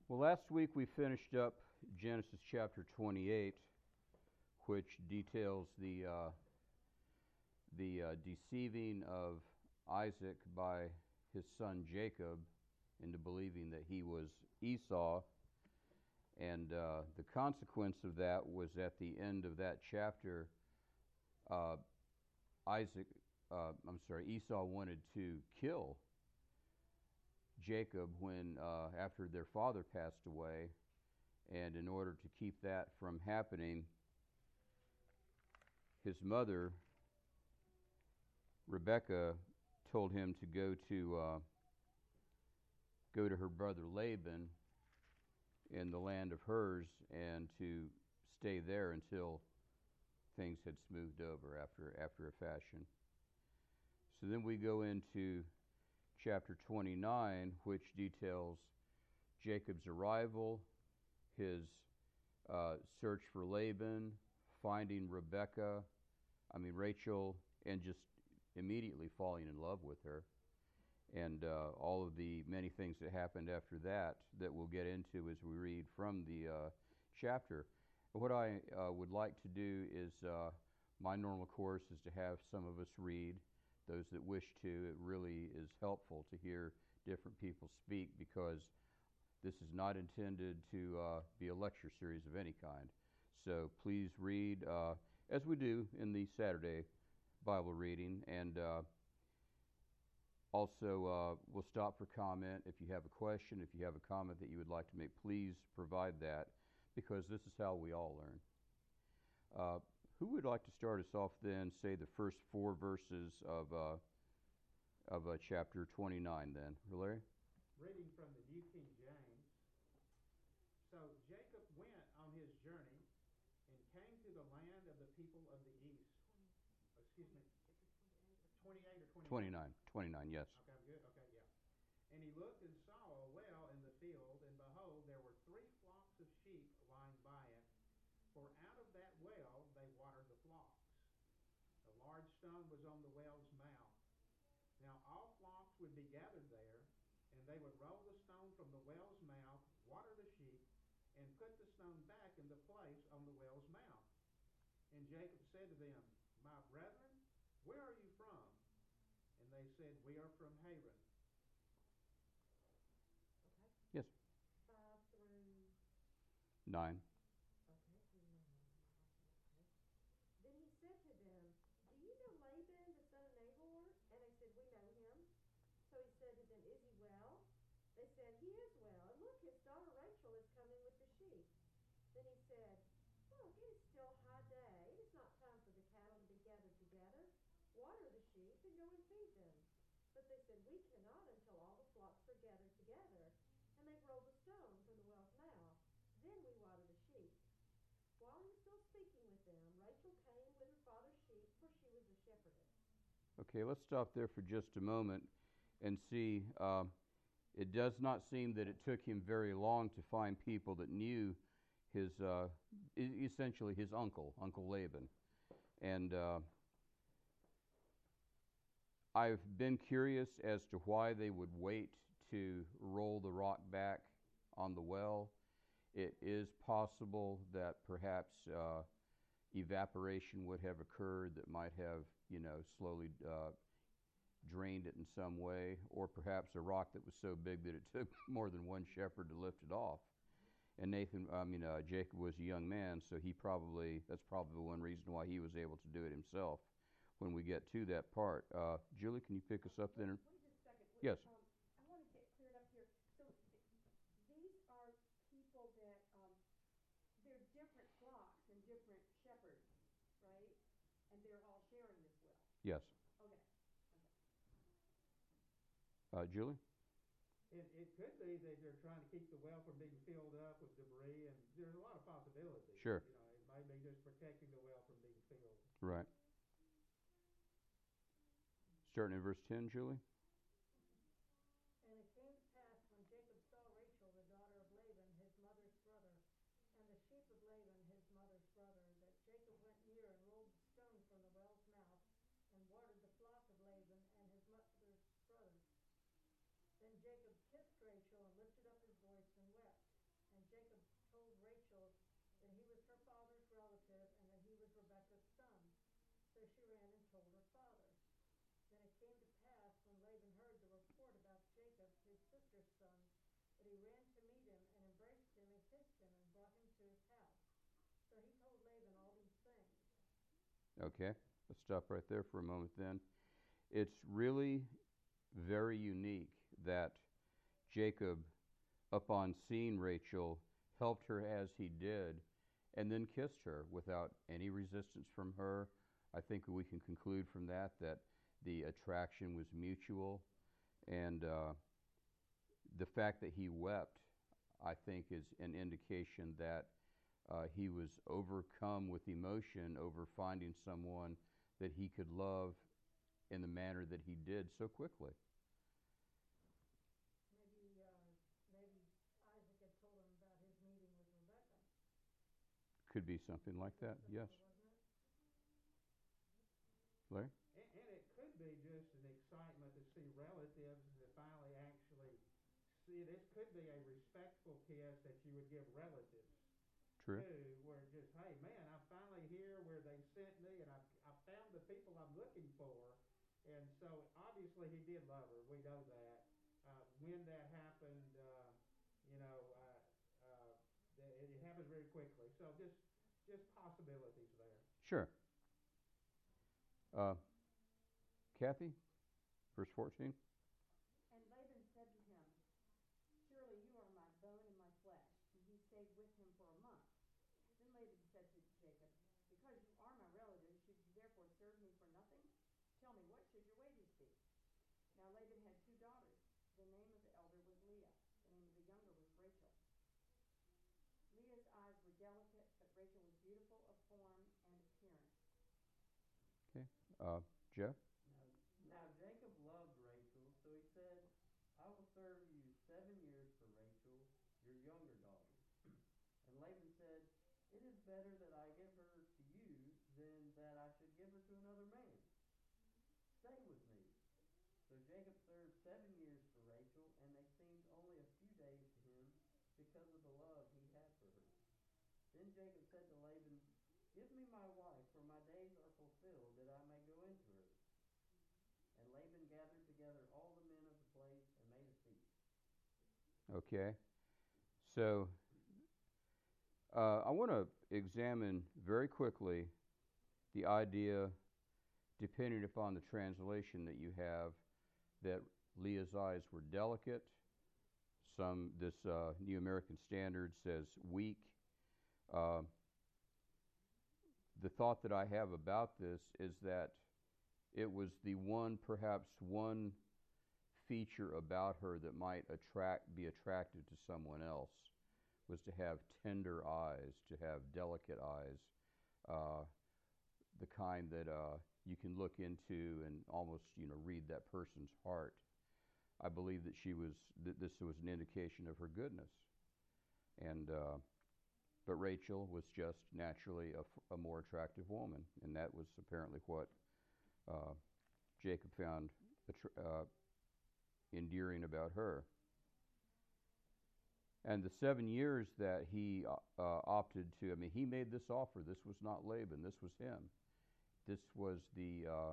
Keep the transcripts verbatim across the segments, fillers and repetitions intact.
Well, last week we finished up Genesis chapter twenty-eight, which details the uh, the uh, deceiving of Isaac by his son Jacob into believing that he was Esau, and uh, the consequence of that was at the end of that chapter. Uh, Isaac, uh, I'm sorry, Esau wanted to kill Jacob when uh, after their father passed away, and in order to keep that from happening, his mother Rebekah told him to go to uh, go to her brother Laban in the land of Hers and to stay there until things had smoothed over after after a fashion. So then we go into chapter twenty-nine, which details Jacob's arrival, his uh, search for Laban, finding Rebekah, I mean Rachel, and just immediately falling in love with her, and uh, all of the many things that happened after that that we'll get into as we read from the uh, chapter. What I uh, would like to do is, uh, my normal course is to have some of us read, those that wish to. It really is helpful to hear different people speak because this is not intended to uh, be a lecture series of any kind. So please read, uh, as we do in the Saturday Bible reading, and uh, also uh, we'll stop for comment. If you have a question, if you have a comment that you would like to make, please provide that, because this is how we all learn. Uh, who would like to start us off then, say the first four verses of uh, of uh, chapter twenty-nine then? Larry? Reading from the New King James. So Jacob went on his journey and came to the land of the people of the east. Excuse me, twenty-eight or twenty-nine? twenty-nine. twenty-nine, yes. Okay, I'm good. Okay, yeah. And he looked and saw a well in the field, and behold, there were three flocks of sheep lying by it. For out of that well they watered the flocks. A large stone was on the well's mouth. Now all flocks would be gathered there, and they would roll the stone from the well's mouth, water the sheep, and put the stone back in the place on the well's mouth. And Jacob said to them, My brethren, where are you from? And they said, We are from Haran. Okay. Yes. Five through. Nine. Okay, through nine. Okay. Then he said to them, Do you know Laban, the son of Nahor? And they said, We know him. So he said to them, Is he well? They said, He is well. And look, his daughter Rachel is coming with the sheep. Then he said, Look, it is still high day. It is not time for the cattle to be gathered together. Water the sheep and go and feed them. But they said, We cannot until all the flocks are gathered together. And they rolled the stone from the well's mouth. Then we water the sheep. While he was still speaking with them, Rachel came with her father's sheep, for she was a shepherdess. Okay, let's stop there for just a moment and see. Uh, it does not seem that it took him very long to find people that knew his, uh, essentially his uncle, Uncle Laban. And uh, I've been curious as to why they would wait to roll the rock back on the well. It is possible that perhaps uh, evaporation would have occurred that might have, you know, slowly uh, drained it in some way, or perhaps a rock that was so big that it took more than one shepherd to lift it off. And Nathan, I mean, uh, Jacob was a young man, so he probably, that's probably one reason why he was able to do it himself when we get to that part. Uh, Julie, can you pick us up then? Wait just a second. Wait, Yes. Um, I want to get cleared up here. So th- these are people that, um, they're different flocks and different shepherds, right? And they're all sharing this well. Yes. Okay. Okay. Uh, Julie? It, it could be that they're trying to keep the well from being filled up with debris, and there's a lot of possibilities. Sure. You know, it may be just protecting the well from being filled. Right. Starting in verse ten, Julie? And it came to pass, when Jacob saw Rachel, the daughter of Laban, his mother's brother, and the sheep of Laban, his mother's brother, that Jacob went near and rolled the stone from the well's mouth, and watered the flock of Laban and his mother's brother. Then Jacob kissed Rachel and lifted up his voice and wept. So she ran and told her father. Then it came to pass, when Laban heard the report about Jacob, his sister's son, that he ran to meet him, and embraced him, and kissed him, and brought him to his house. So he told Laban all these things. Okay, let's stop right there for a moment then. It's really very unique that Jacob, upon seeing Rachel, helped her as he did, and then kissed her without any resistance from her. I think we can conclude from that that the attraction was mutual, and uh, the fact that he wept, I think, is an indication that uh, he was overcome with emotion over finding someone that he could love in the manner that he did so quickly. Maybe, uh, maybe Isaac had told him about his meeting with Rebekah. Could be something like that, yes. Wasn't it? Larry? And, and it could be just an excitement to see relatives that finally actually see. This could be a respectful kiss that you would give relatives True. too, where just, hey man, I'm finally here where they sent me, and I I found the people I'm looking for. And so obviously he did love her. We know that. Uh, when that happened, uh, you know, uh, uh, it, it happens very quickly. So just just possibilities there. Sure. Uh, Kathy, verse fourteen. And Laban said to him, surely you are my bone and my flesh. And he stayed with him for a month. Then Laban said to Jacob, because you are my relative, should you therefore serve me for nothing? Tell me, what should your wages be? Now Laban had two daughters. The name of the elder was Leah. The name of the younger was Rachel. Leah's eyes were delicate, but Rachel was beautiful of form and appearance. Okay. Uh, Jeff? Now, now Jacob loved Rachel, so he said, I will serve you seven years for Rachel, your younger daughter. And Laban said, it is better that I give her to you than that I should give her to another man. Stay with me. So Jacob served seven years for Rachel, and they seemed only a few days to him because of the love he had for her. Then Jacob said to Laban, give me my wife, for my days are fulfilled, that I may go into her. And Laban gathered together all the men of the place and made a feast. Okay. So uh, I want to examine very quickly the idea, depending upon the translation that you have, that Leah's eyes were delicate. Some, this uh, New American Standard says weak. Uh, the thought that I have about this is that it was the one, perhaps one feature about her that might attract, be attractive to someone else, was to have tender eyes, to have delicate eyes, uh, the kind that uh, you can look into and almost, you know, read that person's heart. I believe that she was, that this was an indication of her goodness. And, uh, but Rachel was just naturally a, a more attractive woman, and that was apparently what uh, Jacob found uh, endearing about her. And the seven years that he uh, opted to, I mean, he made this offer. This was not Laban. This was him. This was the uh,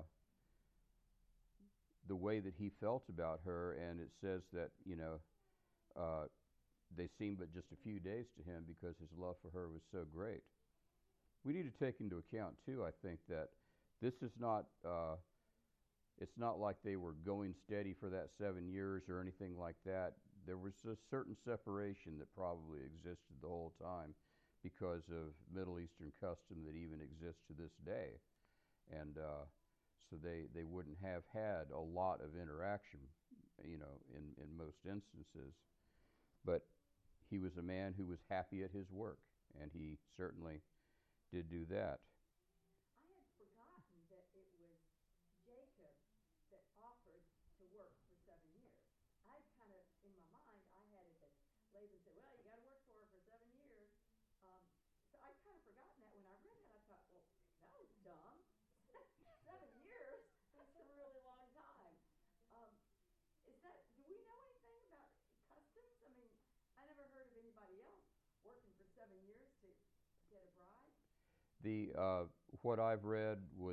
the way that he felt about her, and it says that, you know, uh, they seemed but just a few days to him because his love for her was so great. We need to take into account, too, I think, that this is not, uh, it's not like they were going steady for that seven years or anything like that. There was a certain separation that probably existed the whole time because of Middle Eastern custom that even exists to this day. And uh, so they, they wouldn't have had a lot of interaction, you know, in, in most instances. But he was a man who was happy at his work, and he certainly did do that. I had forgotten that it was Jacob that offered to work for seven years. I had kind of, in my mind, I had it that Laban said, well, you got to work for her for seven years. Um, so I'd kind of forgotten that. When I read that, I thought, well, that was dumb. Seven years? That's a really long time. Um, is that, do we know anything about customs? I mean, I never heard of anybody else working for seven years to get a bride. The uh, what I've read was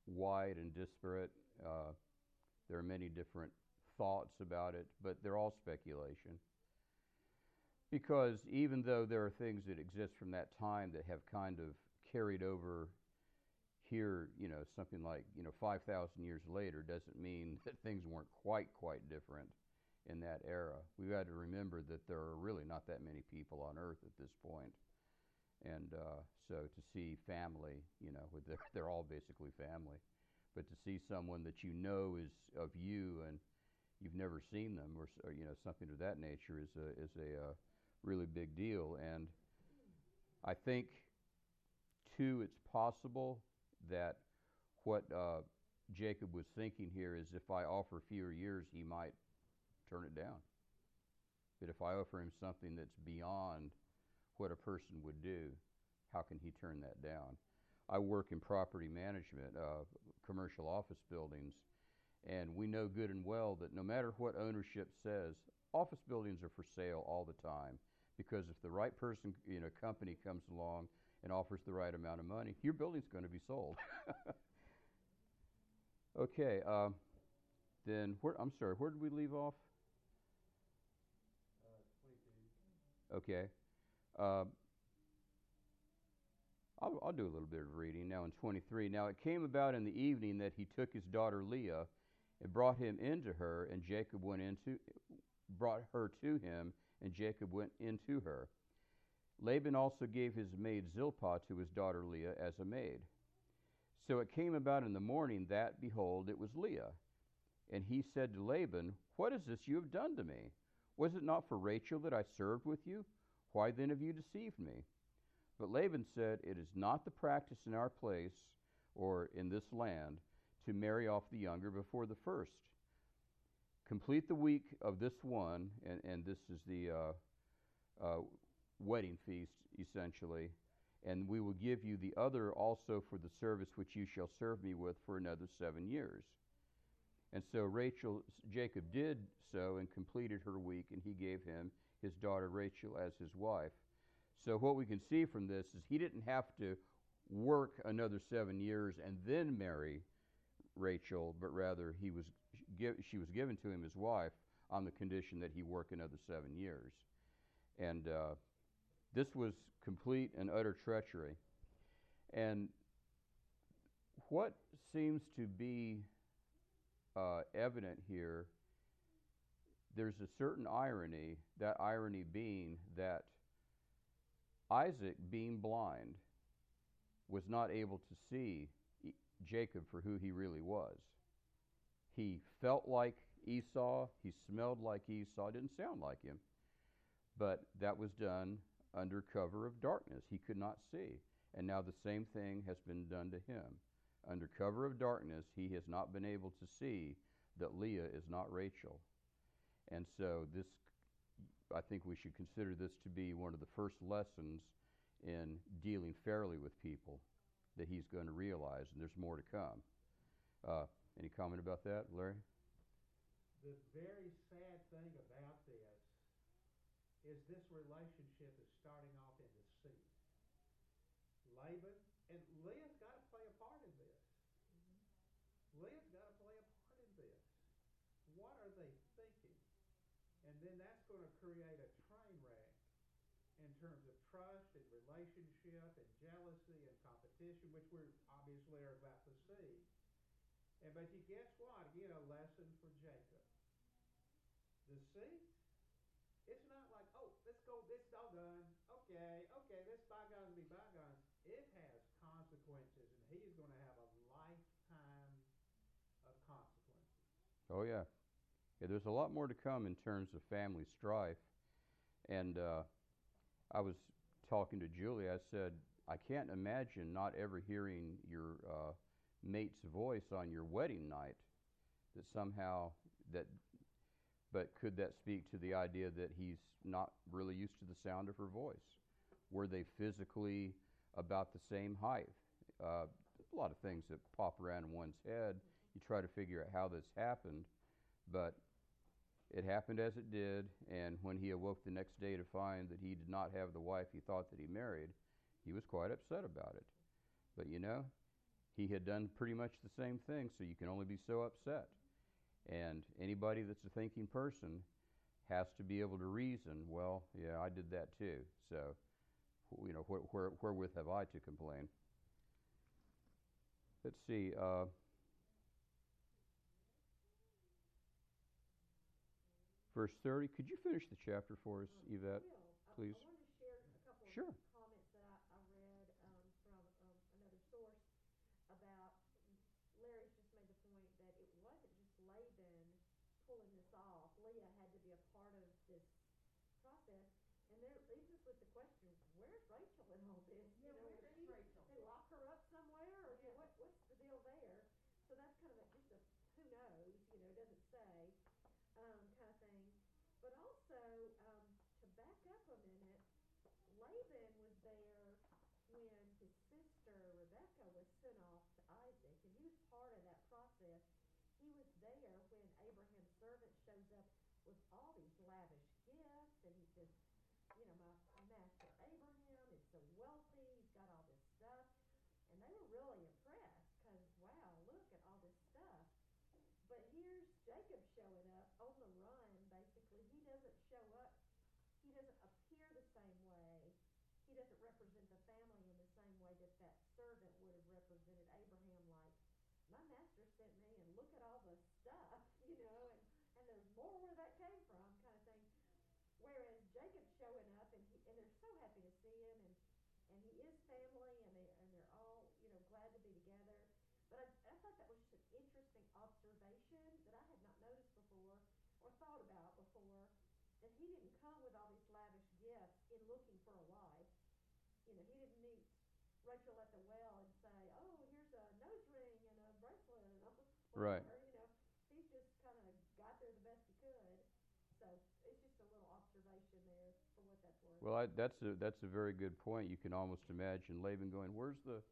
wide and disparate. Uh, there are many different thoughts about it, but they're all speculation. Because even though there are things that exist from that time that have kind of carried over here, you know, something like, you know, five thousand years later doesn't mean that things weren't quite, quite different in that era. We've got to remember that there are really not that many people on Earth at this point. And uh, so to see family, you know, with their, they're all basically family, but to see someone that you know is of you and you've never seen them or, or you know, something of that nature is a, is a uh, really big deal. And I think, too, it's possible that what uh, Jacob was thinking here is if I offer fewer years, he might turn it down. But if I offer him something that's beyond what a person would do, how can he turn that down? I work in property management, uh, commercial office buildings, and we know good and well that no matter what ownership says, office buildings are for sale all the time. Because if the right person, you know, company comes along and offers the right amount of money, your building's going to be sold. Okay, uh, then where, I'm sorry, where did we leave off? Uh, twenty-two. Okay. Uh, I'll, I'll do a little bit of reading now in twenty-three. Now it came about in the evening that he took his daughter Leah and brought him into her, and Jacob went into, brought her to him, and Jacob went into her. Laban also gave his maid Zilpah to his daughter Leah as a maid. So it came about in the morning that, behold, it was Leah. And he said to Laban, "What is this you have done to me? Was it not for Rachel that I served with you? Why then have you deceived me?" But Laban said, "It is not the practice in our place, or in this land, to marry off the younger before the first. Complete the week of this one," and, and this is the uh, uh, wedding feast, essentially, "and we will give you the other also for the service which you shall serve me with for another seven years. And so Rachel, Jacob did so and completed her week, and he gave him his daughter Rachel as his wife. So what we can see from this is he didn't have to work another seven years and then marry Rachel, but rather he was she was given to him as wife on the condition that he work another seven years. And uh, this was complete and utter treachery. And what seems to be uh, evident here, there's a certain irony, that irony being that Isaac, being blind, was not able to see Jacob for who he really was. He felt like Esau, he smelled like Esau, didn't sound like him. But that was done under cover of darkness. He could not see. And now the same thing has been done to him. Under cover of darkness, he has not been able to see that Leah is not Rachel. And so this, I think we should consider this to be one of the first lessons in dealing fairly with people that he's going to realize, and there's more to come. Uh, any comment about that, Larry? The very sad thing about this is this relationship is starting off in deceit. Laban, and Leah's got to play a part in this. Mm-hmm. Leah's got to play a part in this. What are they thinking? And then that's going to create a train wreck in terms of trust and relationship and jealousy and competition, which we obviously are about to see. And but you guess what? Again, a lesson for Jacob. Deceit. It's not like, oh, let's go, it's all done. Okay, okay, let's bygones be bygones. It has consequences, and he's going to have a lifetime of consequences. Oh, yeah. Yeah, there's a lot more to come in terms of family strife. And uh, I was talking to Julie. I said, I can't imagine not ever hearing your uh, mate's voice on your wedding night. That somehow, that, but could that speak to the idea that he's not really used to the sound of her voice? Were they physically about the same height? Uh, a lot of things that pop around in one's head. You try to figure out how this happened, but it happened as it did, and when he awoke the next day to find that he did not have the wife he thought that he married, he was quite upset about it. But you know, he had done pretty much the same thing, so you can only be so upset. And anybody that's a thinking person has to be able to reason, well, yeah, I did that too. So, you know, wh- where, wherewith have I to complain? Let's see. Uh, verse thirty. Could you finish the chapter for us, Um, Yvette? I will. please? I, I wanted to share a couple of Sure. comments that I, I read um, from um, another source about Larry's just made the point that it wasn't just Laban pulling this off. Leah had to be a part of this process. And there leaves us with the question, where's Rachel in all this? Yeah, you know, where is is she, Rachel? They lock her up somewhere, or Yeah. what? What's the deal there? So that's kind of a, just a who knows, you know, doesn't say um, kind of thing. But also, um, to back up a minute, Laban was there when his sister Rebecca was sent off to Isaac, and he was part of that process. He was there when Abraham's servant shows up with all these lavish gifts, and he says, you know, my master Abraham is so wealthy, he's got all this stuff. And they were really impressed because, wow, look at all this stuff. But here's Jacob showing up on the run, basically. He doesn't show up, he doesn't appear the same way. He doesn't represent the family in the same way that that servant would have represented Abraham, like, my master sent me and look at all the stuff, you know, and, and there's more where that came from, kind of thing. Whereas Jacob's showing up, and he, and they're so happy to see him, and, and he is family, and they and they're all, you know, glad to be together. But I, I thought that was just an interesting observation that I had not noticed before or thought about before. That he didn't come with all these lavish gifts in looking for a wife. You know, he didn't meet Rachel at the well and say, "Oh, here's a nose ring and a bracelet and a whatever." Right. You know, he just kind of got there the best he could. So it's just a little observation there for what that's worth. Well, I, that's a that's a very good point. You can almost imagine Laban going, "Where's the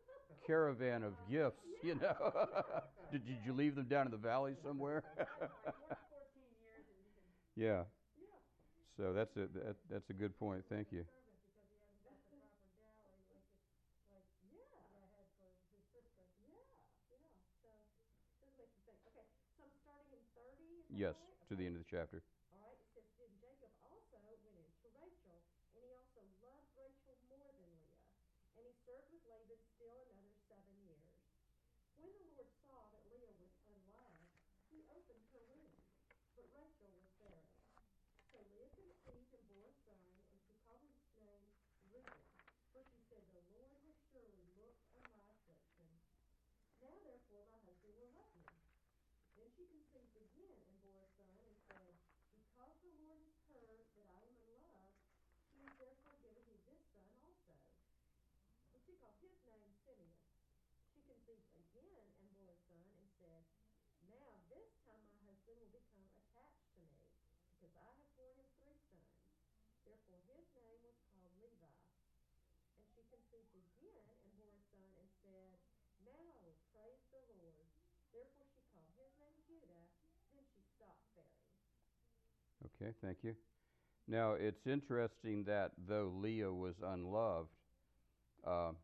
caravan of gifts?" You know, did, did you leave them down in the valley somewhere? fourteen years and you can. Yeah. Yeah. So that's a that, that's a good point. Thank you. Servant because he hasn't got the proper dowry like it, like Yeah. Leah had for his sister. Yeah. Yeah. So this makes me think. Okay, so I'm starting in thirty. Is that Yes, right? to the Okay. end of the chapter. All right. It says, then Jacob also went in to Rachel, and he also loved Rachel more than Leah, and he served with Laban still another seven years. When the Lord saw that Leah was unloved, he opened her womb, but Rachel was barren. So Leah conceived and bore a son, and she called his name Reuben, for she said, the Lord has surely looked on my affliction. Now therefore my husband will love me. Then she conceived again and bore a son, and said, because the Lord has heard that I am unloved, he has therefore given me this son also. And she called his name Simeon. She conceived again and bore a son, and said, now this time my husband will become attached to me, because I have borne him three sons. Therefore his name was called Levi. And she conceived again and bore a son, and said, now I will praise the Lord. Therefore she called his name Judah. Then she stopped bearing. Okay, thank you. Now it's interesting that though Leah was unloved, uh,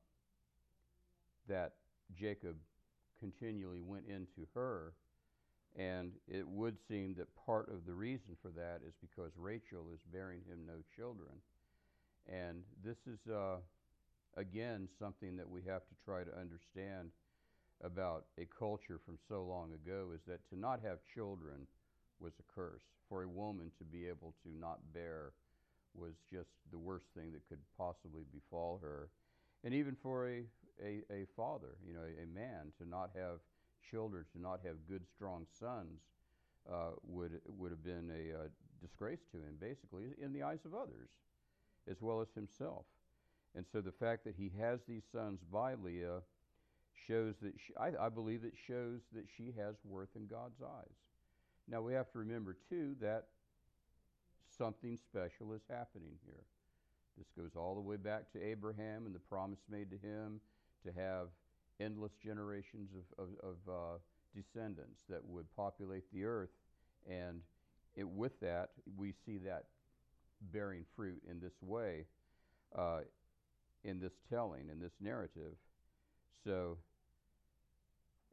that Jacob continually went into her, and it would seem that part of the reason for that is because Rachel is bearing him no children. And this is, uh, again, something that we have to try to understand about a culture from so long ago, is that to not have children was a curse. For a woman to be able to not bear was just the worst thing that could possibly befall her. And even for a, a, a father, you know, a, a man, to not have children, to not have good, strong sons, uh, would would have been a uh, disgrace to him, basically, in the eyes of others, as well as himself. And so the fact that he has these sons by Leah shows that she, I, I believe it shows that she has worth in God's eyes. Now we have to remember too that something special is happening here. This goes all the way back to Abraham and the promise made to him to have endless generations of, of, of uh, descendants that would populate the earth. And it, with that, we see that bearing fruit in this way, uh, in this telling, in this narrative. So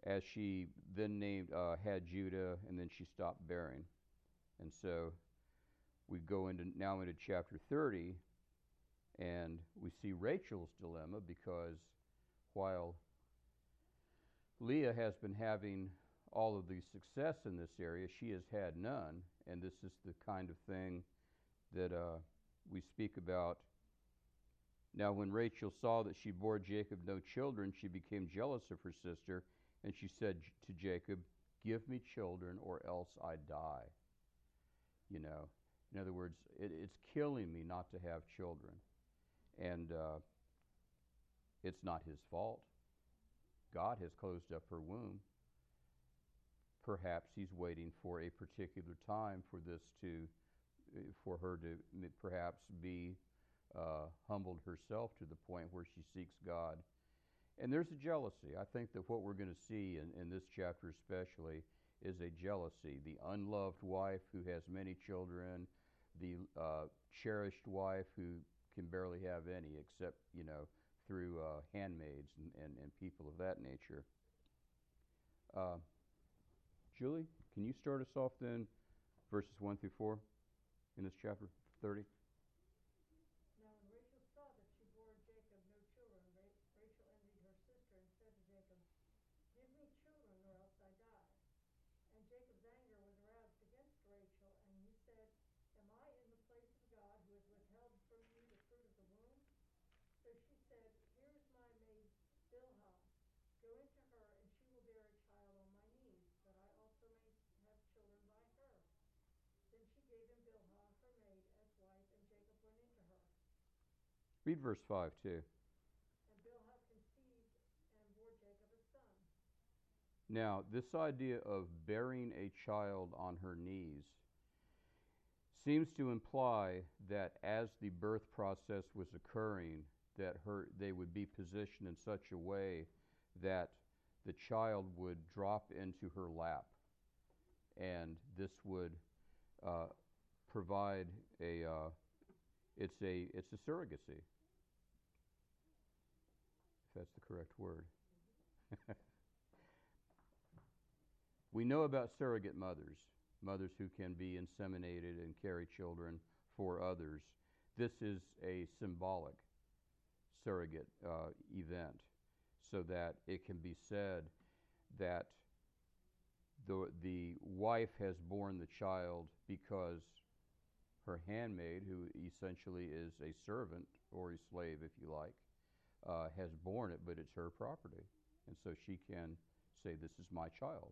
as she then named uh, had Judah, and then she stopped bearing. And so we go into now into chapter thirty, and we see Rachel's dilemma, because while Leah has been having all of the success in this area, she has had none, and this is the kind of thing that uh, we speak about. Now when Rachel saw that she bore Jacob no children, she became jealous of her sister, and she said to Jacob, "Give me children, or else I die." You know, in other words, it, it's killing me not to have children. And uh, it's not his fault. God has closed up her womb. Perhaps he's waiting for a particular time for this to, for her to perhaps be uh, humbled herself to the point where she seeks God. And there's a jealousy. I think that what we're going to see in, in this chapter especially is a jealousy. The unloved wife who has many children, the uh, cherished wife who can barely have any except, you know, through uh, handmaids and, and, and people of that nature. Uh, Julie, can you start us off then, verses one through four in this chapter thirty? Now when Rachel saw that she bore Jacob no children, Ra- Rachel envied her sister and said to Jacob, "Give me children, or else I die." And Jacob's anger was aroused against Rachel, and he said, "Am I in the place of God, who has withheld from you the fruit of the womb?" So she said, "Here is my maid Bilhah. Go into her, and she will bear a child on my knees, that I also may have children by her." Then she gave him Bilhah, her maid, as wife, and Jacob went into her. Read verse five too. And Bilhah conceived and bore Jacob a son. Now, this idea of bearing a child on her knees seems to imply that as the birth process was occurring, that her they would be positioned in such a way that the child would drop into her lap, and this would uh, provide a uh, it's a it's a surrogacy, if that's the correct word. We know about surrogate mothers, mothers who can be inseminated and carry children for others. This is a symbolic surrogate uh, event, so that it can be said that the, the wife has borne the child because her handmaid, who essentially is a servant or a slave, if you like, uh, has borne it, but it's her property. And so she can say, "This is my child."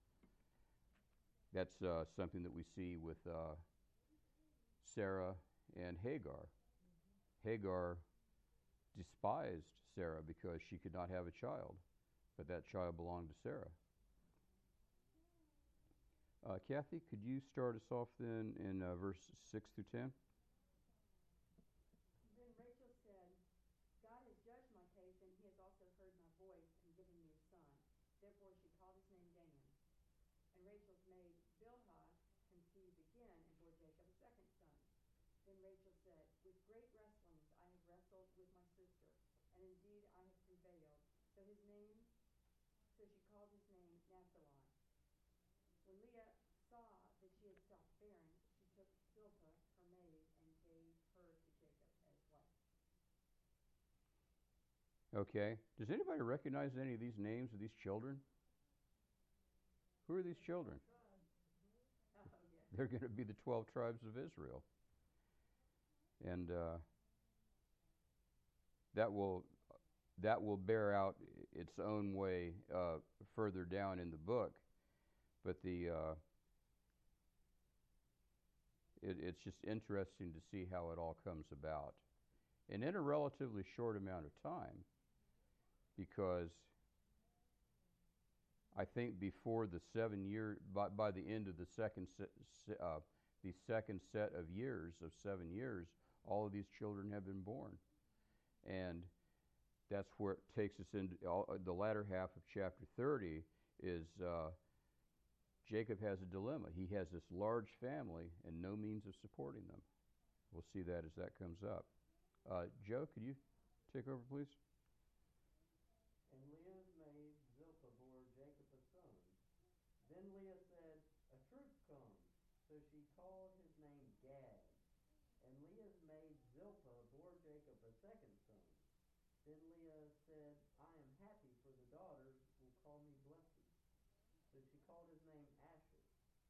That's uh, something that we see with uh, Sarah and Hagar. Hagar despised Sarah because she could not have a child, but that child belonged to Sarah. Uh, Kathy, could you start us off then in uh, verse six through ten? Then Rachel said, "God has judged my case, and he has also heard my voice and given me a son." Therefore she called his name Dan. And Rachel's maid Bilhah conceived again and bore Jacob a second son. Then Rachel said, "With great wrestlings I have wrestled with my sister, and indeed I have prevailed." So his name, so she called his name Naphtali. When Leah saw that she had stopped bearing, she took Zilpah, her maid, and gave her to Jacob as wife. Okay. Does anybody recognize any of these names of these children? Who are these children? Oh, yeah. They're going to be the twelve tribes of Israel. And uh, that will that will bear out its own way uh, further down in the book. But the uh, it, it's just interesting to see how it all comes about. And in a relatively short amount of time, because I think before the seven year, by, by the end of the second set, uh, the second set of years of seven years, all of these children have been born, and that's where it takes us into all, the latter half of chapter thirty. Is uh, Jacob has a dilemma. He has this large family and no means of supporting them. We'll see that as that comes up. Uh, Joe, could you take over, please? And Leah's maid Zilpah bore Jacob second son. Then Leah said, I am happy, for the daughters will call me blessed. So she called his name Asher.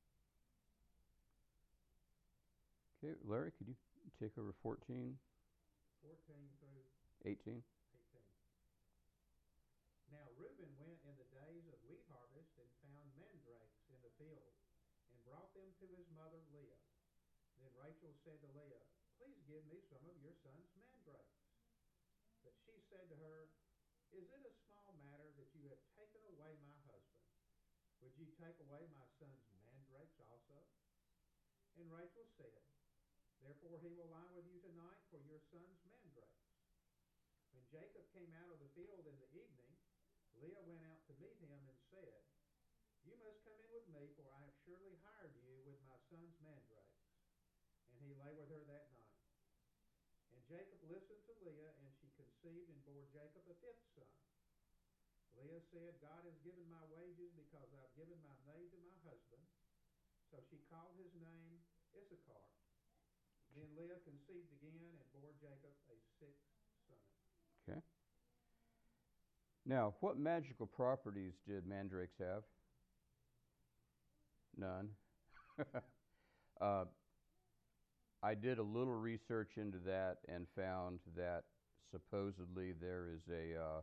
Okay, Larry, could you take over fourteen, fourteen through eighteen? eighteen. Now Reuben went in the days of wheat harvest and found mandrakes in the field, and brought them to his mother Leah. Then Rachel said to Leah, Please give me some of your son's mandrakes. But she said to her, Is it a small matter that you have taken away my husband? Would you take away my son's mandrakes also? And Rachel said, Therefore he will lie with you tonight for your son's mandrakes. When Jacob came out of the field in the evening, Leah went out to meet him and said, You must come in with me, for I have surely hired you with my son's mandrakes. And he lay with her that night. And Jacob listened to Leah, and she conceived and bore Jacob a fifth son. Leah said, God has given my wages because I've given my maid to my husband. So she called his name Issachar. Then Leah conceived again and bore Jacob a sixth son. Okay. Now, what magical properties did mandrakes have? None. uh, I did a little research into that and found that supposedly there is a uh,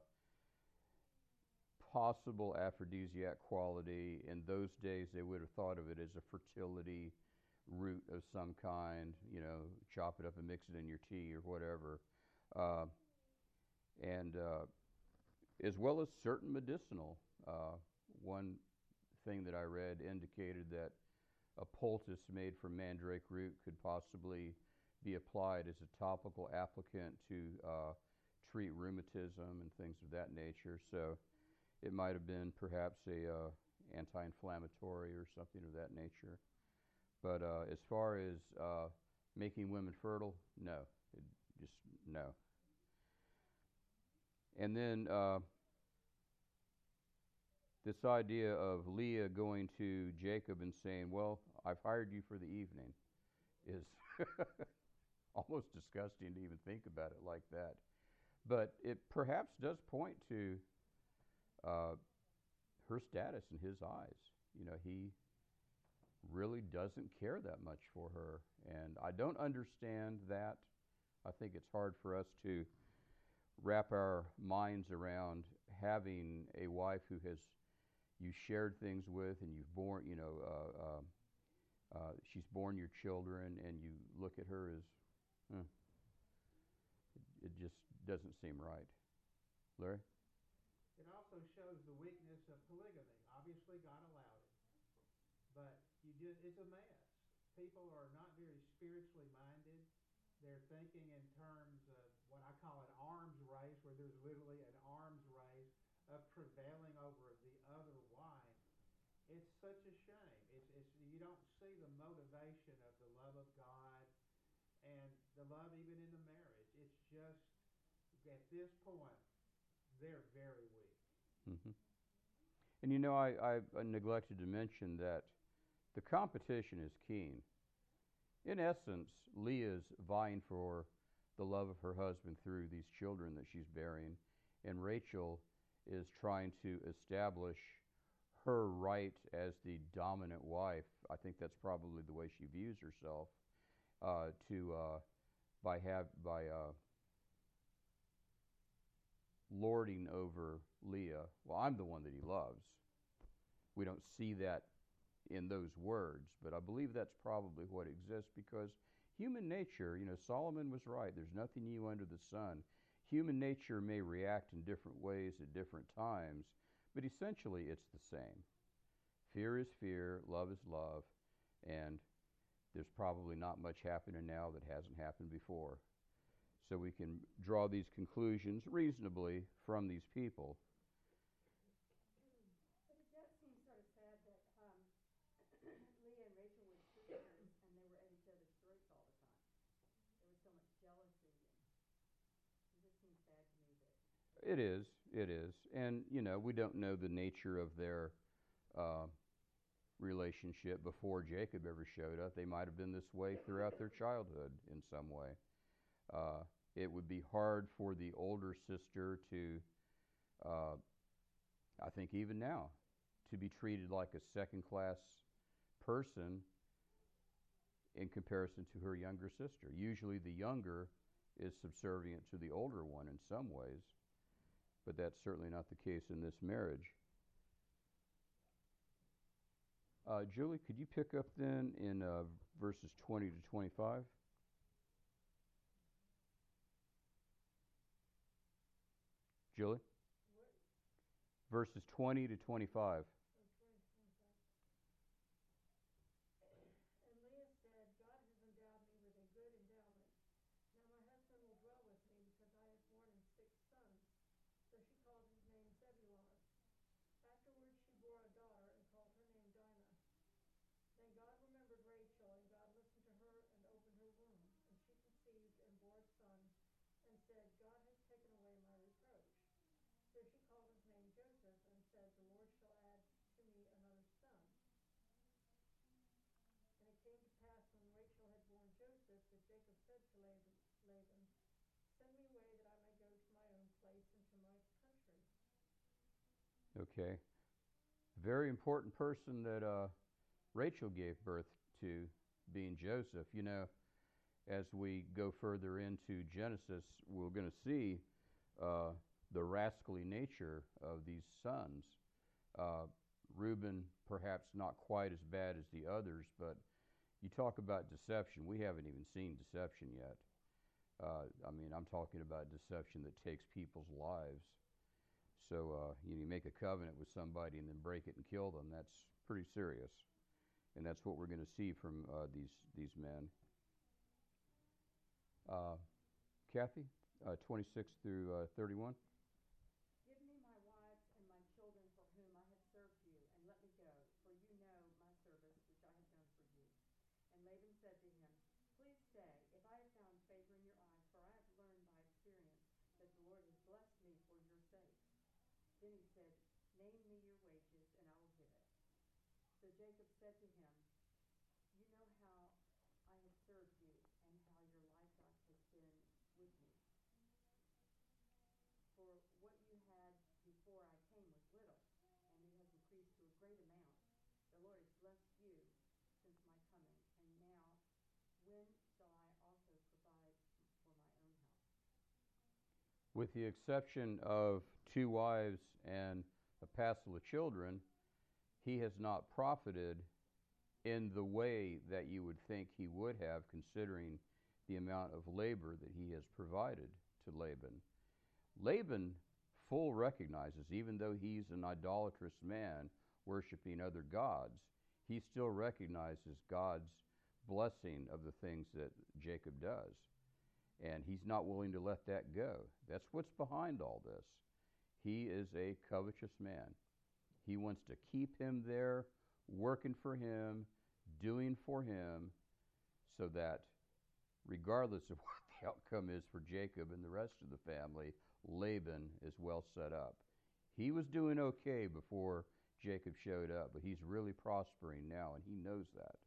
possible aphrodisiac quality. In those days, they would have thought of it as a fertility root of some kind, you know, chop it up and mix it in your tea or whatever. Uh, and uh, as well as certain medicinal. Uh, one thing that I read indicated that a poultice made from mandrake root could possibly be applied as a topical applicant to uh, treat rheumatism and things of that nature. So it might have been perhaps a uh, anti-inflammatory or something of that nature. But uh, as far as uh, making women fertile, no, it just no. And then uh, this idea of Leah going to Jacob and saying, well, I've hired you for the evening, is almost disgusting to even think about it like that. But it perhaps does point to uh, her status in his eyes. You know, he really doesn't care that much for her. And I don't understand that. I think it's hard for us to wrap our minds around having a wife who has you shared things with, and you've born, you know, uh, uh, uh, she's born your children, and you look at her as, huh, it, it just doesn't seem right. Larry? It also shows the weakness of polygamy. Obviously, God allowed it, but you just, it's a mess. People are not very spiritually minded. They're thinking in terms of what I call an arms race, where there's literally an arms race of prevailing over the other wife. It's such a shame. It's, it's you don't see the motivation of the love of God and the love even in the marriage. It's just at this point they're very weak. Mm-hmm. And you know, I, I neglected to mention that the competition is keen. In essence, Leah's vying for the love of her husband through these children that she's bearing, and Rachel is trying to establish her right as the dominant wife. I think that's probably the way she views herself, uh, to uh, by have by uh, lording over Leah. Well, I'm the one that he loves. We don't see that in those words, but I believe that's probably what exists, because human nature, you know, Solomon was right. There's nothing new under the sun. Human nature may react in different ways at different times, but essentially it's the same. Fear is fear, love is love, and there's probably not much happening now that hasn't happened before. So we can draw these conclusions reasonably from these people. But it does seem sort of sad that um, Leah and Rachel were sisters, and they were at each other's throats all the time. There was so much jealousy, and it just seems sad to me that. It is, it is. And, you know, we don't know the nature of their uh, relationship before Jacob ever showed up. They might have been this way throughout their childhood in some way. Uh, it would be hard for the older sister to, uh, I think even now, to be treated like a second-class person in comparison to her younger sister. Usually the younger is subservient to the older one in some ways, but that's certainly not the case in this marriage. Uh, Julie, could you pick up then in uh, verses twenty to twenty-five? Julie? What, Verses twenty to twenty-five. oh, twenty, twenty-five. And Leah said, God has endowed me with a good endowment. Now my husband will dwell with me because I have borne him six sons. So she called his name Zebulon. Afterwards she bore a daughter and called her name Dinah. Then God remembered Rachel, and God listened to her and opened her womb. And she conceived and bore a son, and said, God has taken away my reproach. So she called his name Joseph, and said, the Lord shall add to me another son. And it came to pass when Rachel had borne Joseph, that Jacob said to Laban, Laban, send me away that I may go to my own place and to my country. Okay. Very important person that uh, Rachel gave birth to, being Joseph. You know, as we go further into Genesis, we're going to see uh, the rascally nature of these sons. Uh, Reuben, perhaps not quite as bad as the others, but you talk about deception. We haven't even seen deception yet. Uh, I mean, I'm talking about deception that takes people's lives. So uh, you, know, you make a covenant with somebody and then break it and kill them. That's pretty serious. And that's what we're going to see from uh, these these men. Uh, Kathy, uh, twenty-six through uh, thirty-one. Give me my wives and my children for whom I have served you, and let me go, for you know my service which I have done for you. And Laban said to him, please stay, if I have found favor in your eyes, for I have learned by experience that the Lord has blessed me for your sake. Then he said, name me your wages, and I will give it. So Jacob said to him, you know how I have served you, and how your livestock has been with me. For what you had before I came was little, and it has increased to a great amount. The Lord has blessed you since my coming, and now when shall I also provide for my own house? With the exception of two wives and a passel of children, he has not profited in the way that you would think he would have, considering the amount of labor that he has provided to Laban. Laban full recognizes, even though he's an idolatrous man worshiping other gods, he still recognizes God's blessing of the things that Jacob does. And he's not willing to let that go. That's what's behind all this. He is a covetous man. He wants to keep him there, working for him, doing for him, so that regardless of what the outcome is for Jacob and the rest of the family, Laban is well set up. He was doing okay before Jacob showed up, but he's really prospering now, and he knows that.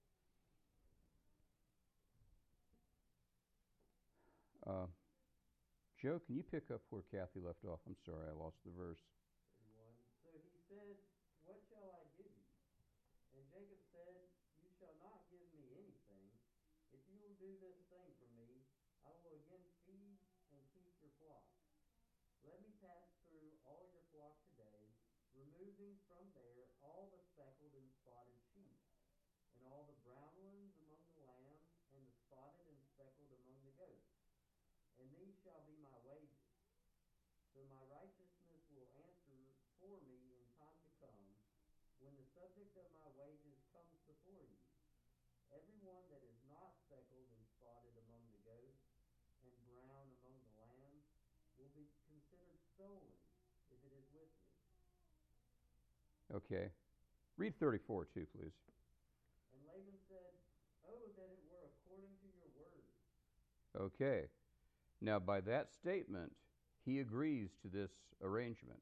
Uh, Joe, can you pick up where Kathy left off? I'm sorry, I lost the verse. thirty-one. So he said, what shall I give you? And Jacob said, you shall not give me anything. If you will do this thing for me, I will again feed and keep your flock. Let me pass through all your flock today, removing from there all the speckled and spotted sheep, and all the brown ones among the lambs, and the spotted and speckled among the goats. And these shall be my wages. So my righteousness will answer for me in time to come, when the subject of my wages comes before you. Every one that is not speckled and spotted among the goats, and brown among the lambs, will be considered stolen, if it is with me. Okay. Read thirty-four too, please. And Laban said, oh, that it were according to your word. Okay. Now, by that statement, he agrees to this arrangement.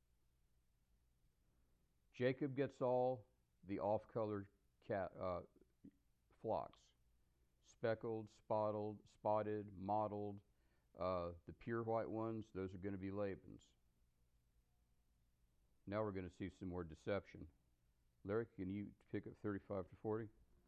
Jacob gets all the off-colored cat, uh, flocks, speckled, spotted, spotted, mottled, Uh, the pure white ones, those are going to be Laban's. Now we're going to see some more deception. Larry, can you pick up thirty-five to forty?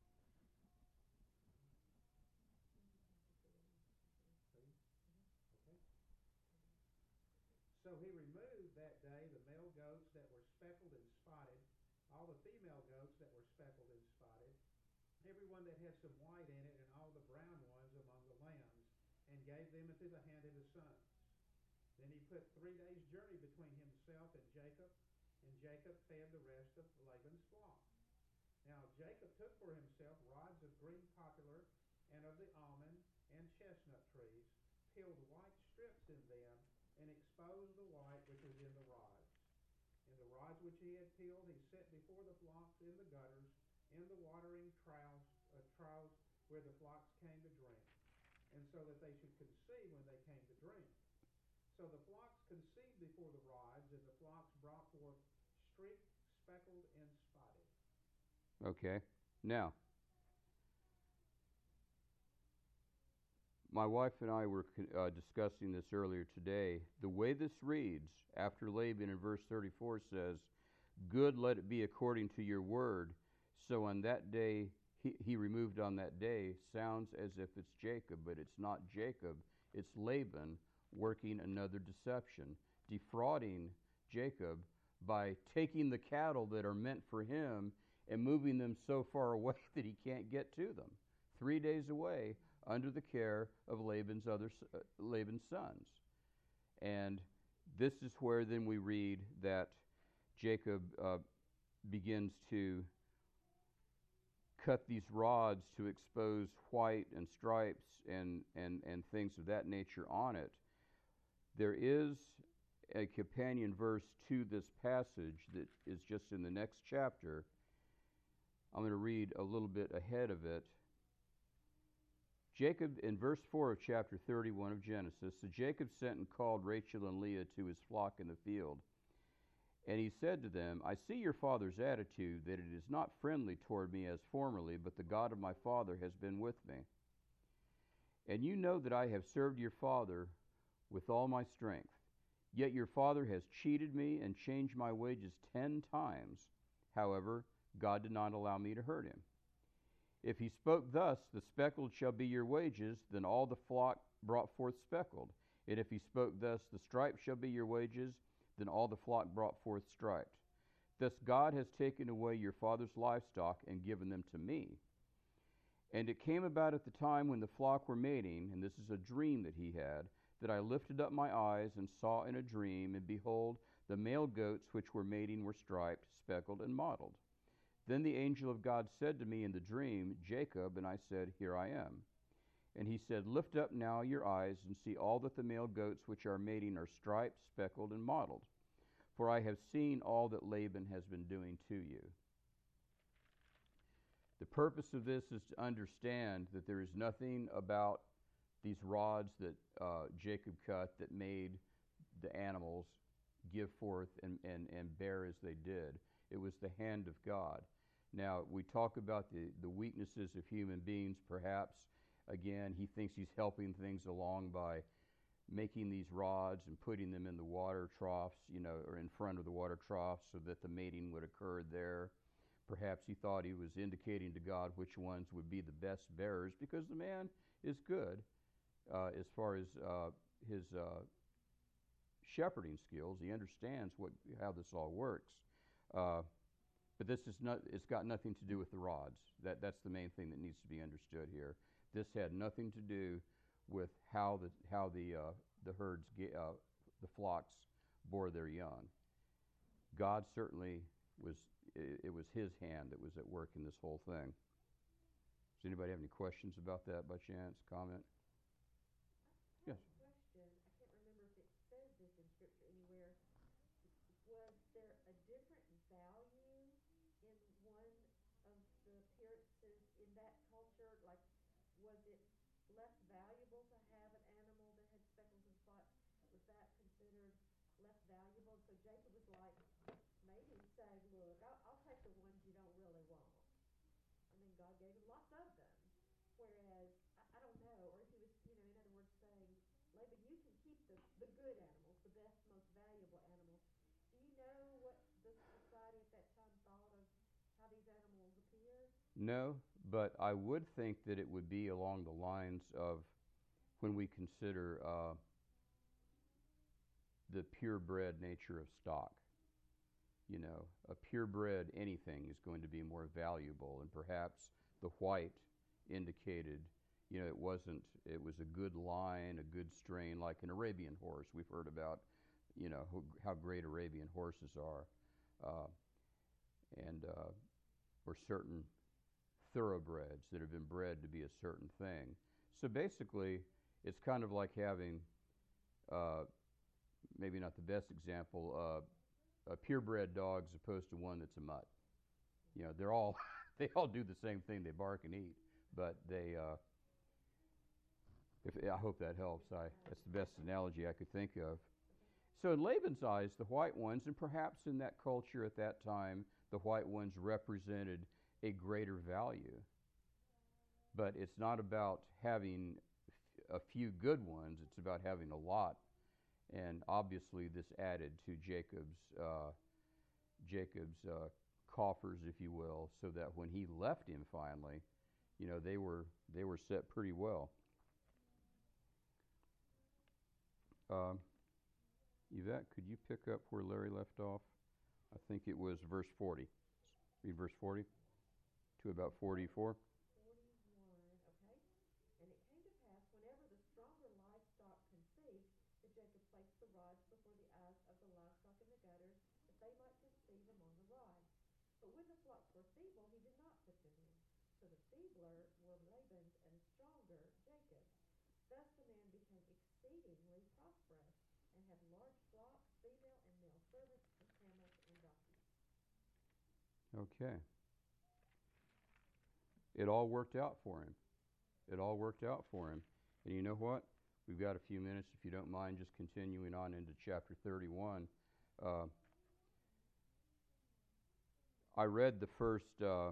So he removed that day the male goats that were speckled and spotted, all the female goats that were speckled and spotted, every one that had some white in it, and all the brown ones among the lambs, and gave them into the hand of his sons. Then he put three days' journey between himself and Jacob, and Jacob fed the rest of Laban's flock. Now Jacob took for himself rods of green poplar, and of the almond and chestnut trees, peeled white strips in them, and exposed the white which was in the rods. And the rods which he had peeled he set before the flocks in the gutters, in the watering troughs, uh, troughs where the flocks came to drink, and so that they should conceive when they came to drink. So the flocks conceived before the rods, and the flocks brought forth streaked, speckled, and spotted. Okay. Now, my wife and I were uh, discussing this earlier today. The way this reads, after Laban in verse thirty-four says, "Good, let it be according to your word." So on that day, he, he removed on that day, sounds as if it's Jacob, but it's not Jacob. It's Laban working another deception, defrauding Jacob by taking the cattle that are meant for him and moving them so far away that he can't get to them. Three days away, under the care of Laban's other uh, Laban's sons. And this is where then we read that Jacob uh, begins to cut these rods to expose white and stripes and, and, and things of that nature on it. There is a companion verse to this passage that is just in the next chapter. I'm going to read a little bit ahead of it. Jacob, in verse four of chapter thirty-one of Genesis, so Jacob sent and called Rachel and Leah to his flock in the field. And he said to them, "I see your father's attitude, that it is not friendly toward me as formerly, but the God of my father has been with me. And you know that I have served your father with all my strength. Yet your father has cheated me and changed my wages ten times. However, God did not allow me to hurt him. If he spoke thus, the speckled shall be your wages, then all the flock brought forth speckled. And if he spoke thus, the striped shall be your wages, then all the flock brought forth striped. Thus God has taken away your father's livestock and given them to me. And it came about at the time when the flock were mating, and this is a dream that he had, that I lifted up my eyes and saw in a dream, and behold, the male goats which were mating were striped, speckled, and mottled. Then the angel of God said to me in the dream, Jacob, and I said, Here I am. And he said, Lift up now your eyes and see all that the male goats which are mating are striped, speckled, and mottled. For I have seen all that Laban has been doing to you. The purpose of this is to understand that there is nothing about these rods that uh, Jacob cut that made the animals give forth and, and, and bear as they did. It was the hand of God. Now, we talk about the, the weaknesses of human beings, perhaps. Again, he thinks he's helping things along by making these rods and putting them in the water troughs, you know, or in front of the water troughs so that the mating would occur there. Perhaps he thought he was indicating to God which ones would be the best bearers, because the man is good uh, as far as uh, his uh, shepherding skills. He understands what how this all works. Uh, but this is not, it's got nothing to do with the rods. That, that's the main thing that needs to be understood here. This had nothing to do with how the, how the, uh, the herds, uh, the flocks bore their young. God certainly was, it, it was his hand that was at work in this whole thing. Does anybody have any questions about that by chance? Comment? Yes. Question, I can't remember if it says this in scripture anywhere. Was there a different value in one of the appearances in that culture? Like, was it less valuable to have an animal that had speckles and spots? Was that considered less valuable? So Jacob was like, maybe saying, look, I'll, I'll take the ones you don't really want. And then God gave him lots of them. Whereas, I, I don't know, or if he was, you know, in other words, saying, Laban, you can keep the, the good animals, the best, most valuable animals. Do you know what the society at that time thought of how these animals appeared? No, but I would think that it would be along the lines of when we consider uh, the purebred nature of stock. You know, a purebred anything is going to be more valuable, and perhaps the white indicated, you know, it wasn't, it was a good line, a good strain, like an Arabian horse. We've heard about, you know, who, how great Arabian horses are, uh, and uh, or certain thoroughbreds that have been bred to be a certain thing. So basically, it's kind of like having, uh, maybe not the best example, uh, a purebred dog as opposed to one that's a mutt. You know, they're all they all do the same thing. They bark and eat, but they. Uh, if I hope that helps. I that's the best analogy I could think of. So in Laban's eyes, the white ones, and perhaps in that culture at that time, the white ones represented a greater value. But it's not about having a few good ones. It's about having a lot. And obviously, this added to Jacob's uh, Jacob's uh, coffers, if you will, so that when he left him finally, you know, they were they were set pretty well. Um, Yvette, could you pick up where Larry left off? I think it was verse forty. Read verse forty to about forty-four. forty-one, okay. And it came to pass, whenever the stronger livestock conceived, that Jacob placed the rods before the eyes of the livestock in the gutters, that they might conceive among the rods. But when the flocks were feeble, he did not put them in. So the feebler were Laban's, and stronger Jacob's. Thus the man became exceedingly prosperous, and had large flocks, female and male servants, and camels and donkeys. Okay. It all worked out for him. It all worked out for him. And you know what? We've got a few minutes, if you don't mind, just continuing on into chapter thirty-one. Uh, I read the first uh,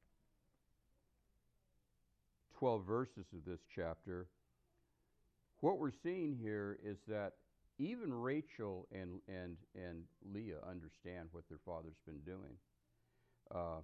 twelve verses of this chapter. What we're seeing here is that even Rachel and, and, and Leah understand what their father's been doing. Uh,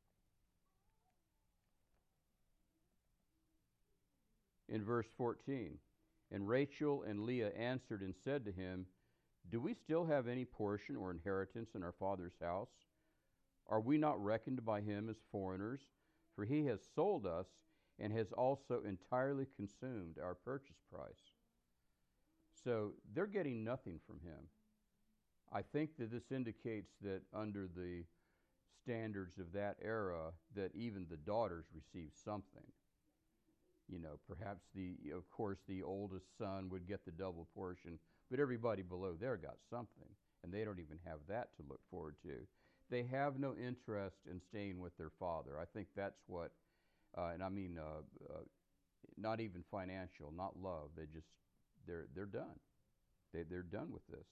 in verse fourteen, and Rachel and Leah answered and said to him, do we still have any portion or inheritance in our father's house? Are we not reckoned by him as foreigners? For he has sold us and has also entirely consumed our purchase price. So they're getting nothing from him. I think that this indicates that under the standards of that era, that even the daughters received something. You know, perhaps the, of course, the oldest son would get the double portion, but everybody below there got something, and they don't even have that to look forward to. They have no interest in staying with their father. I think that's what, uh, and I mean, uh, uh, not even financial, not love. They just, they're they're done. They they're done with this.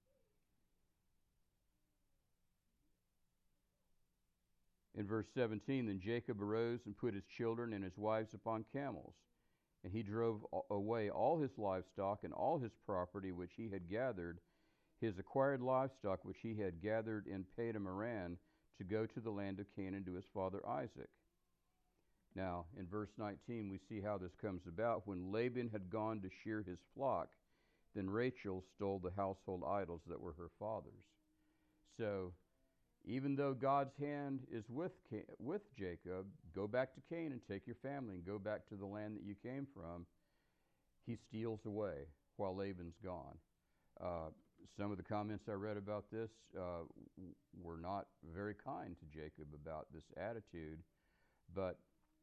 In verse seventeen, then Jacob arose and put his children and his wives upon camels, and he drove away all his livestock and all his property which he had gathered, his acquired livestock which he had gathered in Padan Aram, to go to the land of Canaan to his father Isaac. Now, in verse nineteen, we see how this comes about. When Laban had gone to shear his flock, then Rachel stole the household idols that were her father's. So, even though God's hand is with with Jacob, go back to Canaan, take your family, and go back to the land that you came from, he steals away while Laban's gone. Uh, some of the comments I read about this uh, w- were not very kind to Jacob about this attitude, but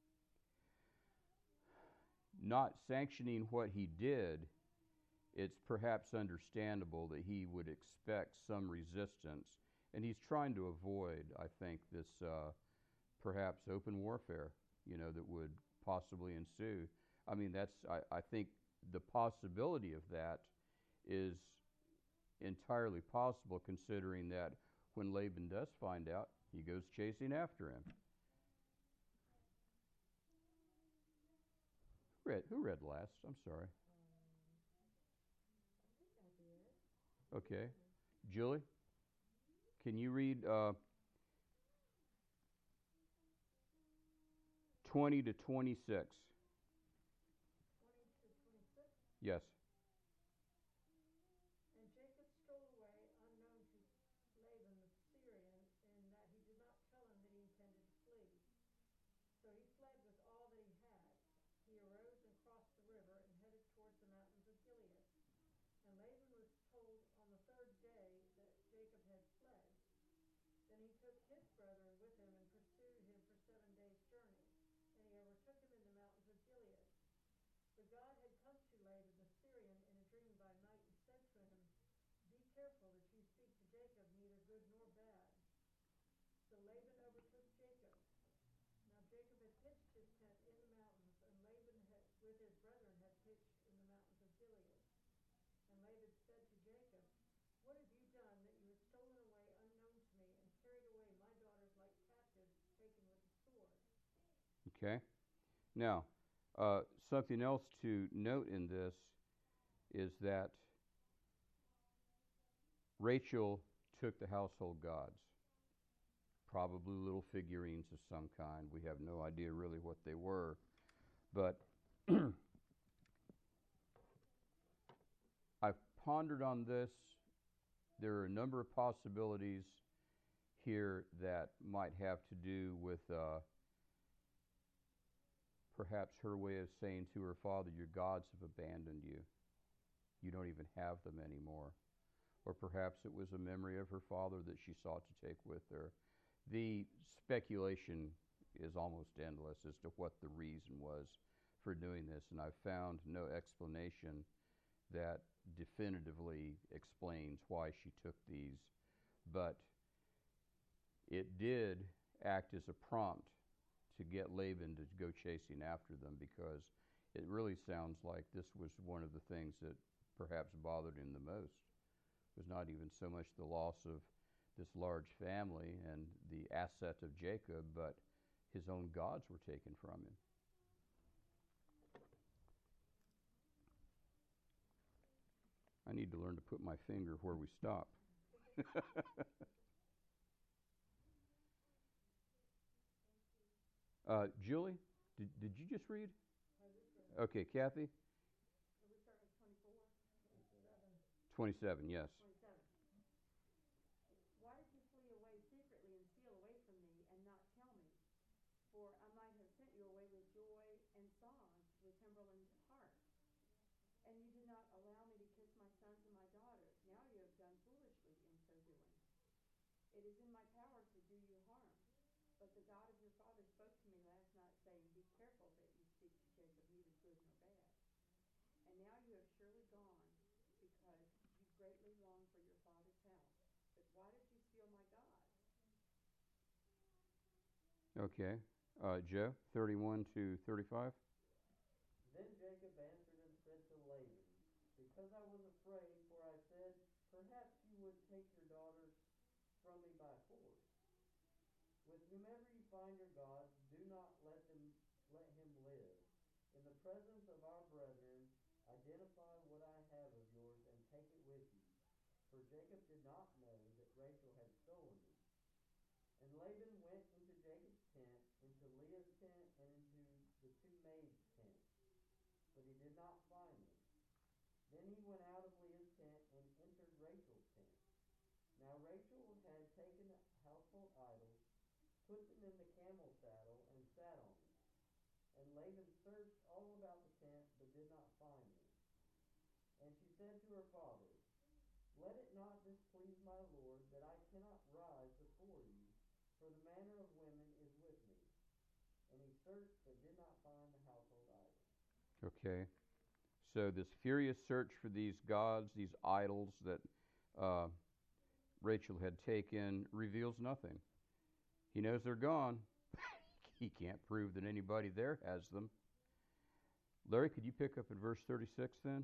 not sanctioning what he did, it's perhaps understandable that he would expect some resistance. And he's trying to avoid, I think, this uh, perhaps open warfare, you know, that would possibly ensue. I mean, that's, I, I think the possibility of that is entirely possible, considering that when Laban does find out, he goes chasing after him. Who read, who read last? I'm sorry. Okay. Julie, can you read uh, twenty to twenty-six? Twenty to twenty-six. Yes. And Jacob stole away unknown to Laban the Syrian, in that he did not tell him that he intended to flee. So he fled with all that he had. He arose and crossed the river and headed towards the mountains of Gilead. And Laban was told on the third day that Jacob had fled. Then he took his brethren with him and pursued him for seven days' journey. And he overtook him in the mountains of Gilead. But God had come to Laban the Syrian in a dream by night and said to him, Be careful that you speak to Jacob neither good nor bad. So Laban overtook Jacob. Now Jacob had pitched his tent in the mountains, and Laban had, with his brethren had pitched in the mountains of Gilead. And Laban said to Jacob, What have you done that you have stolen away unknown to me and carried away my daughters like captives taken with the sword? Okay. Now, uh, something else to note in this is that Rachel took the household gods, probably little figurines of some kind. We have no idea really what they were. But I've pondered on this. There are a number of possibilities here that might have to do with uh, perhaps her way of saying to her father, your gods have abandoned you. You don't even have them anymore. Or perhaps it was a memory of her father that she sought to take with her. The speculation is almost endless as to what the reason was for doing this, and I've found no explanation that definitively explains why she took these. But it did act as a prompt to get Laban to go chasing after them, because it really sounds like this was one of the things that perhaps bothered him the most. It was not even so much the loss of this large family and the asset of Jacob, but his own gods were taken from him. I need to learn to put my finger where we stop. uh, Julie, did, did you just read? I just read. Okay, Kathy? Are we starting with twenty-four? Twenty-seven. twenty-seven, yes. Twenty-seven. Why did you flee away secretly and steal away from me and not tell me? For I might have sent you away with joy and songs, with timbrel and harp. And you did not allow me to kiss my sons and my daughters. Now you have done foolishly in so doing. It is in my power to do you harm. But the God of your father spoke to me last night, saying, Be careful that you speak to Jacob neither good nor bad. And now you have surely gone, because you greatly long for your father's house. But why did you steal my gods? Okay. Uh, Joe, thirty-one to thirty-five. Then Jacob answered and said to Laban, Because I was afraid, for I said, Perhaps you would take your daughters from me by force. With whomever you find your gods, do not let them let him live. In the presence of our brethren, identify what I have of yours and take it with you. For Jacob did not know that Rachel had stolen them. And Laban went into Jacob's tent, into Leah's tent, and into the two maids' tents, but he did not find them. Then he went out of Leah's tent and entered Rachel's tent. Now Rachel had taken household idols, put them in the camel saddle, and sat on them. And Laban searched all about the tent, but did not find them. And she said to her father, Let it not displease my lord that I cannot rise before you, for the manner of women is with me. And he searched, but did not find the household idols. Okay. So this furious search for these gods, these idols that uh, Rachel had taken, reveals nothing. He knows they're gone. He can't prove that anybody there has them. Larry, could you pick up in verse thirty-six then?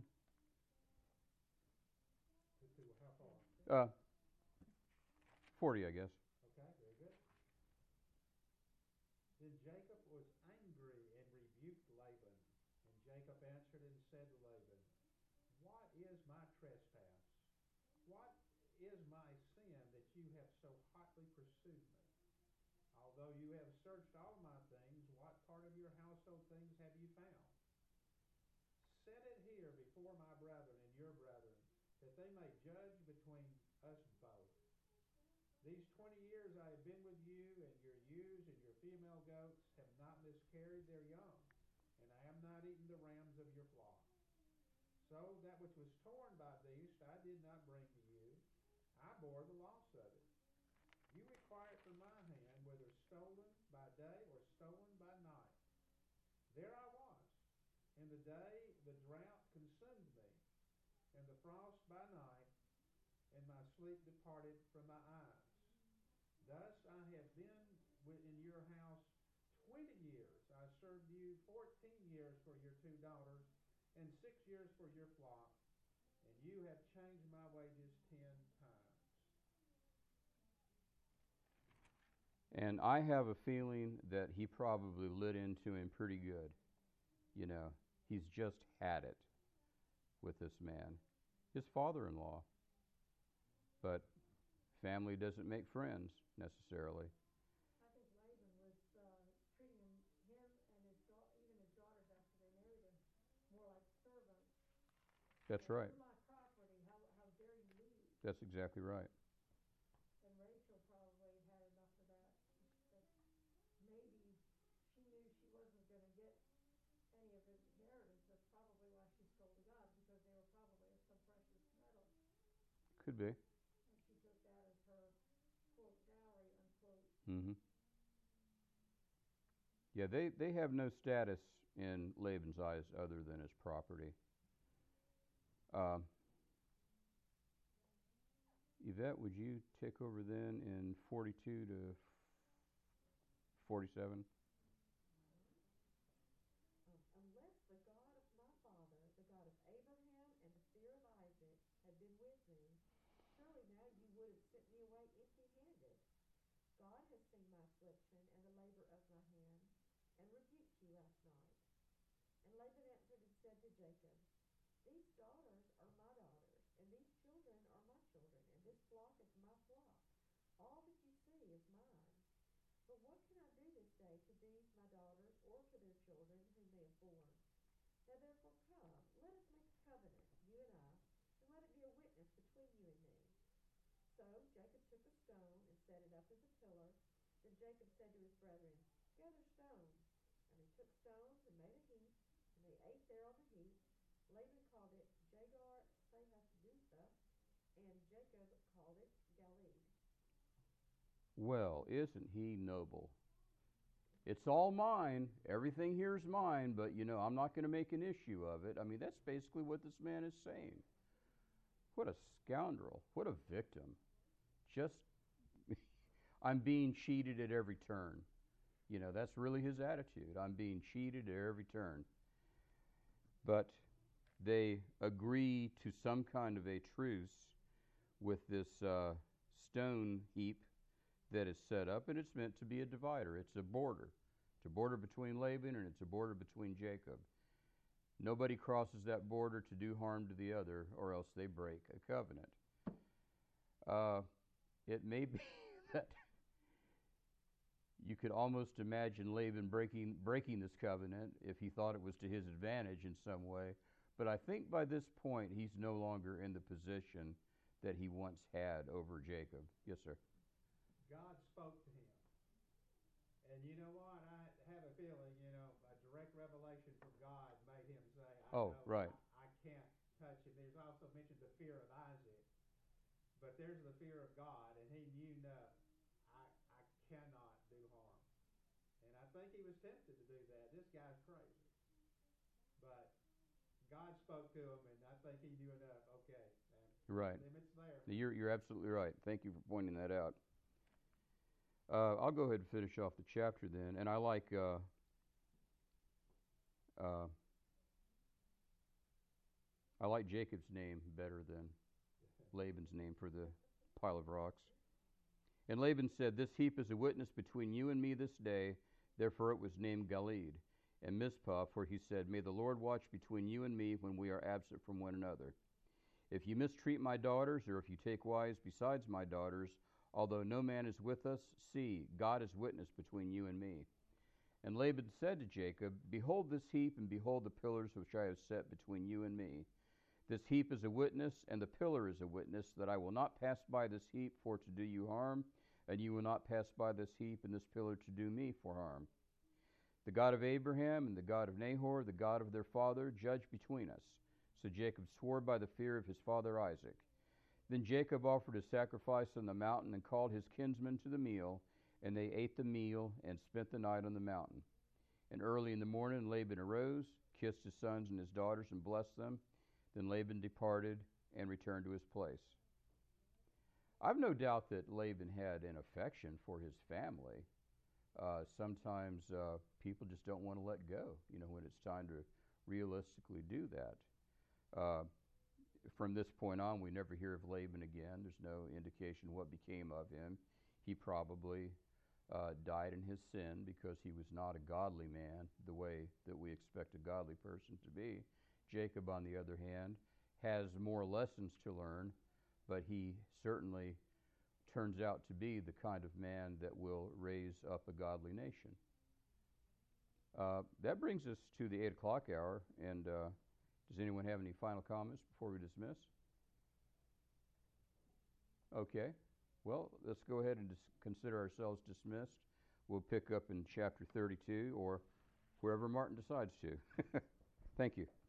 To, to how far? Uh, forty, I guess. Okay, very good. Then Jacob was angry and rebuked Laban. And Jacob answered and said to Laban, What is my trespass? What is my sin that you have so hotly pursued me? Although you have searched all my things, what part of your household things have you found? Set it here before my brethren and your brethren, that they may judge between us both. These twenty years I have been with you, and your ewes and your female goats have not miscarried their young, and I have not eaten the rams of your flock. So that which was torn by beast I did not bring to you. I bore the loss of it. You require it from my hand, whether stolen by day or stolen by night. There I was. In the day the drought consumed me, and the frost by night, and my sleep departed from my eyes. Thus I have been in your house twenty years. I served you fourteen years for your two daughters, and six years for your flock, and you have changed my wages ten times. And I have a feeling that he probably lit into him pretty good. You know, he's just had it with this man, his father-in-law. But family doesn't make friends necessarily. I think Laban was uh, treating him, him and his da- even his daughters after they married him more like servants. That's And right. you're my property. How how dare you leave? That's exactly right. And Rachel probably had enough of that. That maybe she knew she wasn't going to get any of his inheritance. That's probably why she scolded God, because they were probably of some precious metal. Could be. And she took that as her, quote, dowry, unquote. Mm-hmm. Yeah, they, they have no status in Laban's eyes other than his property. Um, Yvette, would you take over then in forty-two to forty-seven? Um, unless the God of my father, the God of Abraham and the fear of Isaac, had been with me, surely now you would have sent me away empty-handed. God has seen my affliction and the labor of my hand, and rebuked you last night. And Laban answered and said to Jacob, These daughters are my daughters, and these children are my children, and this flock is my flock. All that you see is mine. But what can I do this day to these my daughters, or to their children whom they have borne? Now therefore come, let us make a covenant, you and I, and let it be a witness between you and me. So Jacob took a stone and set it up as a pillar. Then Jacob said to his brethren, Gather stones. And they took stones and made a heap, and they ate there on the heap. Laban called it Jagar Sahasdutha, and Jacob called it Galeed. Well, isn't he noble? It's all mine. Everything here is mine, but, you know, I'm not going to make an issue of it. I mean, that's basically what this man is saying. What a scoundrel. What a victim. Just, I'm being cheated at every turn. You know, that's really his attitude. I'm being cheated at every turn. But they agree to some kind of a truce with this uh, stone heap that is set up, and it's meant to be a divider. It's a border. It's a border between Laban, and it's a border between Jacob. Nobody crosses that border to do harm to the other, or else they break a covenant. Uh, it may be that you could almost imagine Laban breaking breaking this covenant if he thought it was to his advantage in some way. But I think by this point, he's no longer in the position that he once had over Jacob. Yes, sir. God spoke to him. And you know what? I have a feeling, you know, a direct revelation from God made him say, I Oh, know right. I, I can't touch him. There's also mentioned the fear of Isaac. But there's the fear of God, and he knew, no, I, I cannot do harm. And I think he was tempted to do that. This guy's crazy. But God spoke to him, and I think he knew enough. Okay, man, Right. limits there. You're, you're absolutely right. Thank you for pointing that out. Uh, I'll go ahead and finish off the chapter then. And I like uh, uh, I like Jacob's name better than Laban's name for the pile of rocks. And Laban said, This heap is a witness between you and me this day. Therefore it was named Galeed. And Mizpah, for he said, May the Lord watch between you and me when we are absent from one another. If you mistreat my daughters, or if you take wives besides my daughters, although no man is with us, see, God is witness between you and me. And Laban said to Jacob, Behold this heap, and behold the pillars which I have set between you and me. This heap is a witness, and the pillar is a witness, that I will not pass by this heap for to do you harm, and you will not pass by this heap and this pillar to do me for harm. The God of Abraham and the God of Nahor, the God of their father, judge between us. So Jacob swore by the fear of his father Isaac. Then Jacob offered a sacrifice on the mountain and called his kinsmen to the meal, and they ate the meal and spent the night on the mountain. And early in the morning Laban arose, kissed his sons and his daughters, and blessed them. Then Laban departed and returned to his place. I've no doubt that Laban had an affection for his family. Uh, sometimes uh, people just don't want to let go, you know, when it's time to realistically do that. Uh, from this point on, we never hear of Laban again. There's no indication what became of him. He probably uh, died in his sin because he was not a godly man the way that we expect a godly person to be. Jacob, on the other hand, has more lessons to learn, but he certainly turns out to be the kind of man that will raise up a godly nation. Uh, that brings us to the eight o'clock hour, and uh, does anyone have any final comments before we dismiss? Okay. Well, let's go ahead and dis- consider ourselves dismissed. We'll pick up in chapter thirty-two, or wherever Martin decides to. Thank you.